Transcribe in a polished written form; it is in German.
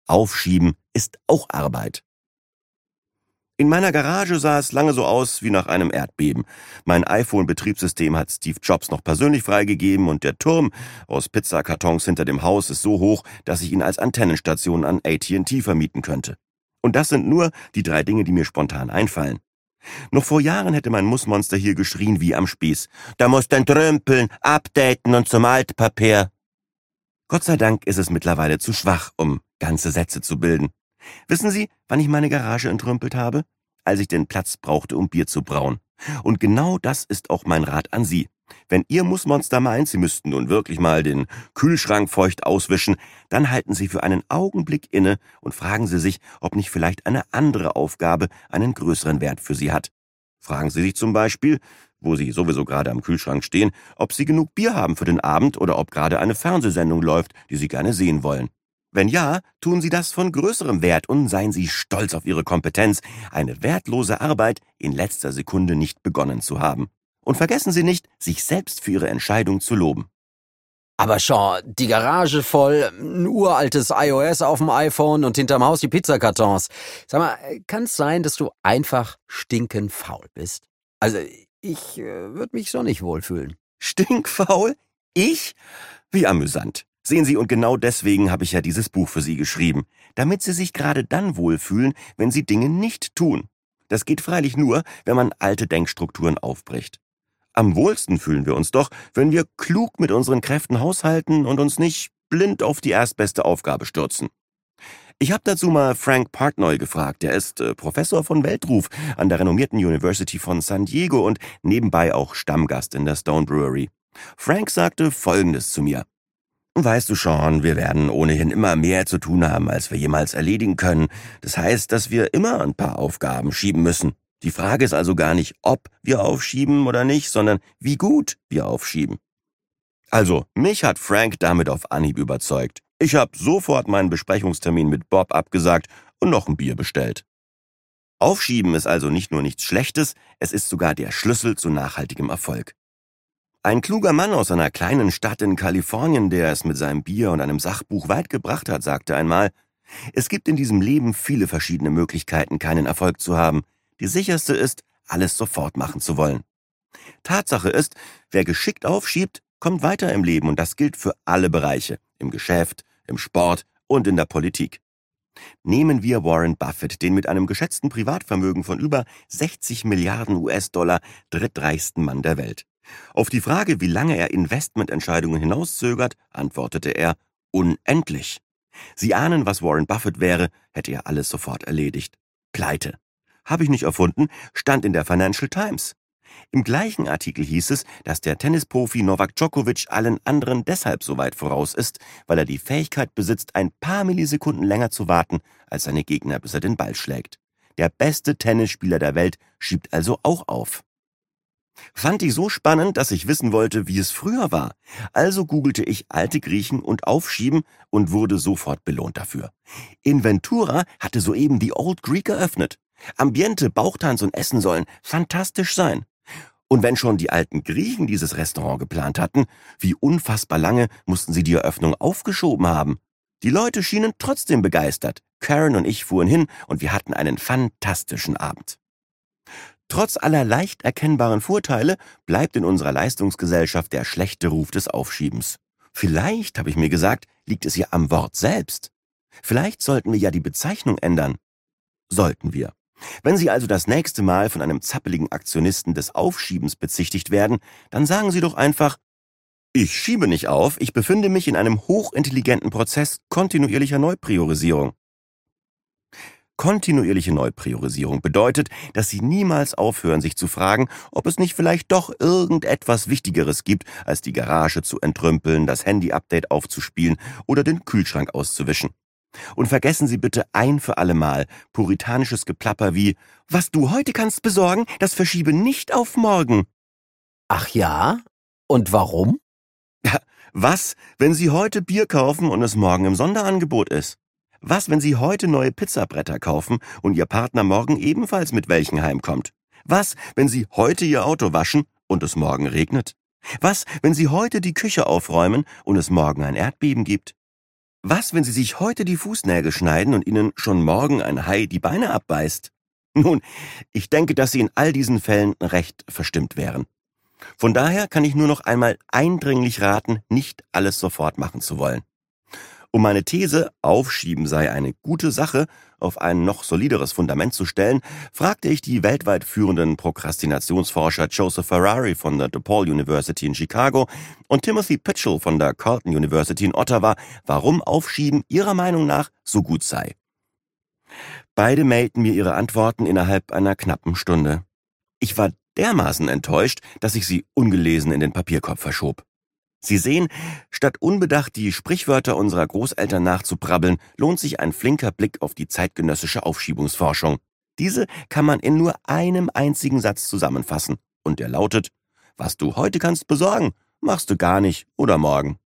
Aufschieben ist auch Arbeit. In meiner Garage sah es lange so aus wie nach einem Erdbeben. Mein iPhone-Betriebssystem hat Steve Jobs noch persönlich freigegeben und der Turm aus Pizzakartons hinter dem Haus ist so hoch, dass ich ihn als Antennenstation an AT&T vermieten könnte. Und das sind nur die 3 Dinge, die mir spontan einfallen. Noch vor Jahren hätte mein Mussmonster hier geschrien wie am Spieß. Da musst du entrümpeln, updaten und zum Altpapier. Gott sei Dank ist es mittlerweile zu schwach, um ganze Sätze zu bilden. Wissen Sie, wann ich meine Garage entrümpelt habe? Als ich den Platz brauchte, um Bier zu brauen. Und genau das ist auch mein Rat an Sie. Wenn Ihr Mussmonster meint, Sie müssten nun wirklich mal den Kühlschrank feucht auswischen, dann halten Sie für einen Augenblick inne und fragen Sie sich, ob nicht vielleicht eine andere Aufgabe einen größeren Wert für Sie hat. Fragen Sie sich zum Beispiel, wo Sie sowieso gerade am Kühlschrank stehen, ob Sie genug Bier haben für den Abend oder ob gerade eine Fernsehsendung läuft, die Sie gerne sehen wollen. Wenn ja, tun Sie das von größerem Wert und seien Sie stolz auf Ihre Kompetenz, eine wertlose Arbeit in letzter Sekunde nicht begonnen zu haben. Und vergessen Sie nicht, sich selbst für Ihre Entscheidung zu loben. Aber Sean, die Garage voll, ein uraltes iOS auf dem iPhone und hinterm Haus die Pizzakartons. Sag mal, kann es sein, dass du einfach stinkend faul bist? Also, ich würde mich so nicht wohlfühlen. Stinkfaul? Ich? Wie amüsant. Sehen Sie, und genau deswegen habe ich ja dieses Buch für Sie geschrieben, damit Sie sich gerade dann wohlfühlen, wenn Sie Dinge nicht tun. Das geht freilich nur, wenn man alte Denkstrukturen aufbricht. Am wohlsten fühlen wir uns doch, wenn wir klug mit unseren Kräften haushalten und uns nicht blind auf die erstbeste Aufgabe stürzen. Ich habe dazu mal Frank Partnoy gefragt. Der ist Professor von Weltruf an der renommierten University von San Diego und nebenbei auch Stammgast in der Stone Brewery. Frank sagte Folgendes zu mir. Weißt du schon, wir werden ohnehin immer mehr zu tun haben, als wir jemals erledigen können. Das heißt, dass wir immer ein paar Aufgaben schieben müssen. Die Frage ist also gar nicht, ob wir aufschieben oder nicht, sondern wie gut wir aufschieben. Also, mich hat Frank damit auf Anhieb überzeugt. Ich habe sofort meinen Besprechungstermin mit Bob abgesagt und noch ein Bier bestellt. Aufschieben ist also nicht nur nichts Schlechtes, es ist sogar der Schlüssel zu nachhaltigem Erfolg. Ein kluger Mann aus einer kleinen Stadt in Kalifornien, der es mit seinem Bier und einem Sachbuch weit gebracht hat, sagte einmal, es gibt in diesem Leben viele verschiedene Möglichkeiten, keinen Erfolg zu haben. Die sicherste ist, alles sofort machen zu wollen. Tatsache ist, wer geschickt aufschiebt, kommt weiter im Leben und das gilt für alle Bereiche, im Geschäft, im Sport und in der Politik. Nehmen wir Warren Buffett, den mit einem geschätzten Privatvermögen von über 60 Milliarden US-Dollar drittreichsten Mann der Welt. Auf die Frage, wie lange er Investmententscheidungen hinauszögert, antwortete er, unendlich. Sie ahnen, was Warren Buffett wäre, hätte er alles sofort erledigt. Pleite. Habe ich nicht erfunden, stand in der Financial Times. Im gleichen Artikel hieß es, dass der Tennisprofi Novak Djokovic allen anderen deshalb so weit voraus ist, weil er die Fähigkeit besitzt, ein paar Millisekunden länger zu warten, als seine Gegner, bis er den Ball schlägt. Der beste Tennisspieler der Welt schiebt also auch auf. Fand ich so spannend, dass ich wissen wollte, wie es früher war. Also googelte ich alte Griechen und Aufschieben und wurde sofort belohnt dafür. Inventura hatte soeben die Old Greek eröffnet. Ambiente, Bauchtanz und Essen sollen fantastisch sein. Und wenn schon die alten Griechen dieses Restaurant geplant hatten, wie unfassbar lange mussten sie die Eröffnung aufgeschoben haben. Die Leute schienen trotzdem begeistert. Karen und ich fuhren hin und wir hatten einen fantastischen Abend. Trotz aller leicht erkennbaren Vorteile bleibt in unserer Leistungsgesellschaft der schlechte Ruf des Aufschiebens. Vielleicht, habe ich mir gesagt, liegt es ja am Wort selbst. Vielleicht sollten wir ja die Bezeichnung ändern. Sollten wir. Wenn Sie also das nächste Mal von einem zappeligen Aktionisten des Aufschiebens bezichtigt werden, dann sagen Sie doch einfach, ich schiebe nicht auf, ich befinde mich in einem hochintelligenten Prozess kontinuierlicher Neupriorisierung. Kontinuierliche Neupriorisierung bedeutet, dass Sie niemals aufhören, sich zu fragen, ob es nicht vielleicht doch irgendetwas Wichtigeres gibt, als die Garage zu entrümpeln, das Handy-Update aufzuspielen oder den Kühlschrank auszuwischen. Und vergessen Sie bitte ein für alle Mal puritanisches Geplapper wie, was du heute kannst besorgen, das verschiebe nicht auf morgen. Ach ja? Und warum? Ja, was, wenn Sie heute Bier kaufen und es morgen im Sonderangebot ist? Was, wenn Sie heute neue Pizzabretter kaufen und Ihr Partner morgen ebenfalls mit welchen heimkommt? Was, wenn Sie heute Ihr Auto waschen und es morgen regnet? Was, wenn Sie heute die Küche aufräumen und es morgen ein Erdbeben gibt? Was, wenn Sie sich heute die Fußnägel schneiden und Ihnen schon morgen ein Hai die Beine abbeißt? Nun, ich denke, dass Sie in all diesen Fällen recht verstimmt wären. Von daher kann ich nur noch einmal eindringlich raten, nicht alles sofort machen zu wollen. Um meine These, Aufschieben sei eine gute Sache, auf ein noch solideres Fundament zu stellen, fragte ich die weltweit führenden Prokrastinationsforscher Joseph Ferrari von der DePaul University in Chicago und Timothy Pitchell von der Carleton University in Ottawa, warum Aufschieben ihrer Meinung nach so gut sei. Beide mailten mir ihre Antworten innerhalb einer knappen Stunde. Ich war dermaßen enttäuscht, dass ich sie ungelesen in den Papierkorb verschob. Sie sehen, statt unbedacht die Sprichwörter unserer Großeltern nachzubrabbeln, lohnt sich ein flinker Blick auf die zeitgenössische Aufschiebungsforschung. Diese kann man in nur einem einzigen Satz zusammenfassen. Und der lautet: Was du heute kannst besorgen, machst du gar nicht oder morgen.